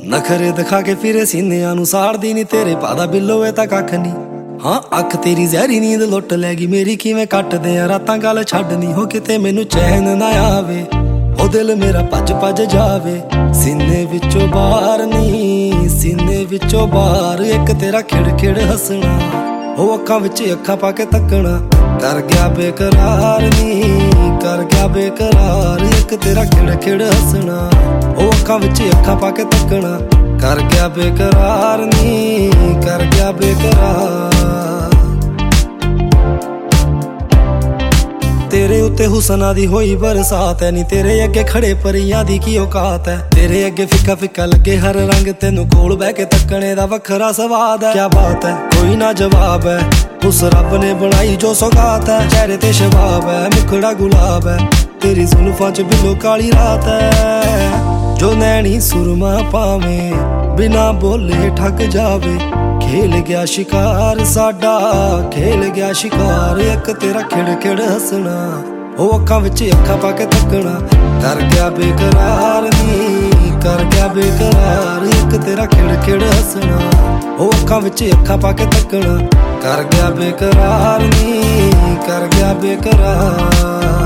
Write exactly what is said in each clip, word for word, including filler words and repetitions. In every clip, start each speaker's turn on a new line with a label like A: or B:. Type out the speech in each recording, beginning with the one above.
A: ਨਖਰੇ ਦਿਖਾ ਕੇ ਫਿਰੇ ਸੀਨਿਆਂ ਨੂੰ ਸਾੜਦੀ ਨੀ ਤੇਰੇ ਪਾਦਾ ਬਿੱਲੋ ਇਹ ਤਾਂ ਕੱਖ ਨੀ। ਹਾਂ ਅੱਖ ਤੇਰੀ ਜ਼ਹਿਰੀ ਨੀਂਦ ਲੁੱਟ ਲੈ ਗਈ ਮੇਰੀ, ਕਿਵੇਂ ਕੱਟਦੇ ਆ ਰਾਤਾਂ ਗੱਲ ਛੱਡਨੀ ਹੋ ਕਿਤੇ ਮੈਨੂੰ ਚੈਨ ਨਾ ਆਵੇ। ਉਹ ਦਿਲ ਮੇਰਾ ਭੱਜ ਭੱਜ ਜਾਵੇ ਸੀਨੇ ਵਿੱਚੋਂ ਬਾਹਰ ਨੀ, ਸੀਨੇ ਵਿੱਚੋਂ ਬਾਹਰ ਇੱਕ ਤੇਰਾ ਖਿੜ ਖਿੜ ਹੱਸਣਾ। ਉਹ ਅੱਖਾਂ ਵਿੱਚ ਅੱਖਾਂ ਪਾ ਕੇ ਤੱਕਣਾ ਕਰ ਗਿਆ ਬੇਕਰਾਰ ਨੀ, ਕਰ ਗਿਆ ਬੇਕਰਾਰ ਇੱਕ ਤੇਰਾ ਖਿੜ ਖਿੜ ਹੱਸਣਾ। ਉਹ ਅੱਖਾਂ ਵਿੱਚ ਅੱਖਾਂ ਪਾ ਕੇ ਤੱਕਣਾ ਕਰ ਗਿਆ ਬੇਕਰਾਰ ਨੀ, ਕਰ ਗਿਆ ਬੇਕਰਾਰ। ਤੇਰੇ ਉੱਤੇ ਹੁਸਨਾਂ ਦੀ ਹੋਈ ਬਰਸਾਤ ਐ ਨੀ, ਤੇਰੇ ਅੱਗੇ ਖੜੇ ਪਰੀਆਂ ਦੀ ਕੀ ਔਕਾਤ ਐ। ਤੇਰੇ ਅੱਗੇ ਫਿੱਕਾ ਫਿੱਕਾ ਲੱਗੇ ਹਰ ਰੰਗ, ਤੈਨੂੰ ਕੋਲ ਬਹਿ ਕੇ ਤੱਕਣੇ ਦਾ ਵੱਖਰਾ ਸਵਾਦ ਐ। ਕਿਆ ਬਾਤ ਐ ਕੋਈ ਨਾ ਜਵਾਬ ਐ, ਉਸ ਰੱਬ ਨੇ ਬਣਾਈ ਜੋ ਸੌਗਾਤ ਐ। ਚਿਹਰੇ ਤੇ ਸ਼ਬਾਬ ਐ ਮੁਖੜਾ ਗੁਲਾਬ ਐ, ਤੇਰੀ ਜ਼ੁਲਫਾਂ ਚ ਬਿੱਲੋ ਕਾਲੀ ਰਾਤ ਐ। ਜੋ ਨੈਣੀ ਸੁਰਮਾ ਪਾਵੇਂ ਬਿਨਾ ਬੋਲੇ ਠੱਗ ਜਾਵੇ, ਖੇਲ ਗਿਆ ਸ਼ਿਕਾਰ ਸਾਡਾ ਖੇਲ ਗਿਆ ਸ਼ਿਕਾਰ ਇੱਕ ਤੇਰਾ ਖਿੜ ਖਿੜ ਹੱਸਣਾ। ਉਹ ਅੱਖਾਂ ਵਿੱਚ ਅੱਖਾਂ ਪਾ ਕੇ ਤੱਕਣਾ ਕਰ ਗਿਆ ਬੇਕਰਾਰ ਨੀ, ਕਰ ਗਿਆ ਬੇਕਰਾਰ ਇੱਕ ਤੇਰਾ ਖਿੜ ਖਿੜ ਹੱਸਣਾ। ਉਹ ਅੱਖਾਂ ਵਿੱਚ ਅੱਖਾਂ ਪਾ ਕੇ ਤੱਕਣਾ ਕਰ ਗਿਆ ਬੇਕਰਾਰ ਨੀ, ਕਰ ਗਿਆ ਬੇਕਰਾਰ।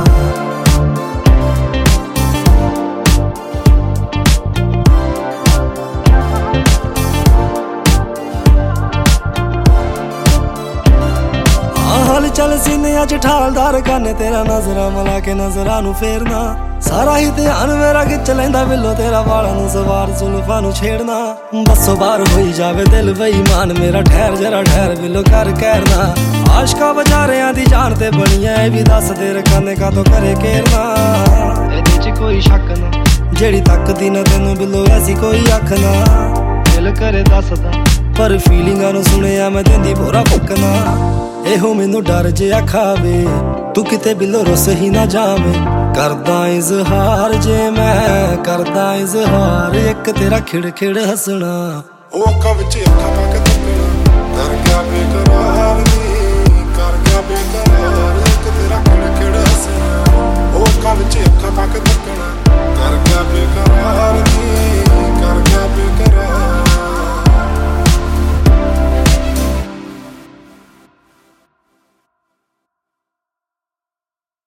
A: ਹਲ ਚੱਲ ਸੀਨਿਆਂ ਚ ਠਾਲਦਾਰ ਗਾਨੇ ਤੇਰਾ ਨਜ਼ਰਾਂ ਮਿਲਾ ਕੇ ਨਜ਼ਰਾਂ ਨੂੰ ਫੇਰਨਾ। ਸਾਰਾ ਹੀ ਧਿਆਨ ਮੇਰਾ ਖਿੱਚ ਲੈਂਦਾ ਬਿੱਲੋ ਤੇਰਾ ਵਾਲਾਂ ਨੂੰ ਸਵਾਰ ਜ਼ੁਲਫਾਂ ਨੂੰ ਛੇੜਨਾ। ਬੱਸੋਂ ਬਾਹਰ ਹੋਈ ਜਾਵੇ ਦਿਲ ਬੇਈਮਾਨ ਮੇਰਾ, ਠਹਿਰ ਜਰਾ ਠਹਿਰ ਬਿੱਲੋ ਕਰ ਕਹਿਰਨਾ। ਆਸ਼ਕਾਂ ਵਿਚਾਰਿਆਂ ਦੀ ਜਾਨ ਤੇ ਬਣੀਆਂ ਇਹ ਵੀ ਦੱਸ ਦੇ ਰਕਾਨੇ ਕਾਤੋਂ ਕਰੇ ਘੇਰਨਾ। ਇਹਦੇ ਚ ਕੋਈ ਸ਼ੱਕ ਨਾ ਜਿਹੜੀ ਤੱਕਦੀ ਨਾ ਤੈਨੂੰ ਬਿੱਲੋ ਐਸੀ ਕੋਈ ਅੱਖ ਨਾ। ਦਿਲ ਕਰੇ ਦੱਸਦਾ ਪਰ ਫੀਲਿੰਗਾਂ ਨੂੰ ਸੁਣਿਆ ਮੈਂ ਦਿੰਦੀ ਬੋਰਾ ਫੁੱਕਣਾ। ਇਹੋ ਮੈਨੂੰ ਡਰ ਜਿਹਾ ਖਾਵੇ ਤੂੰ ਕਿਤੇ ਬਿੱਲੋ ਰੁੱਸ ਹੀ ਨਾ ਜਾਵੇਂ। ਕਰਦਾ ਇਜ਼ਹਾਰ ਜੇ ਮੈਂ ਕਰਦਾ ਇਜ਼ਹਾਰ ਇੱਕ ਤੇਰਾ ਖਿੜ ਖਿੜ ਹੱਸਣਾ।
B: ਉਹ ਅੱਖਾਂ ਵਿੱਚ ਅੱਖਾਂ ਪਾ ਕੇ ਤੱਕਣਾ ਕਰ ਗਿਆ ਬੇਕਰਾਰ ਨੀ, ਕਰ ਗਿਆ ਬੇਕਰਾਰ ਇੱਕ ਤੇਰਾ ਖਿੜ ਖਿੜ ਹੱਸਣਾ। ਉਹ ਅੱਖਾਂ ਵਿੱਚ ਅੱਖਾਂ ਪਾ ਕੇ ਤੱਕਣਾ